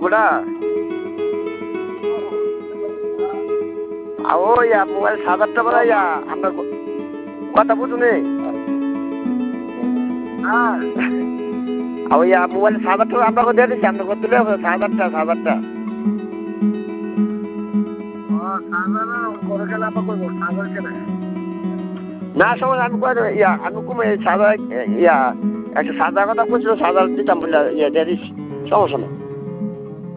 কোটা ও ইয়া mobile 7,000 টাকা ইয়া আমরা কথা বুঝুনি হ্যাঁ ওই মোবাইল 7,000 টাকা আপনাকে দিয়ে দিচ্ছি আপনাকে দিলে 7,000 না সময় আমি করে ইয়া আমি কমে 7,000 ইয়া একটা 7,000 কথা বলছিল 7,000 দিতাম বলে ইয়া দিয়ে দিচ্ছি সমস্যা নেই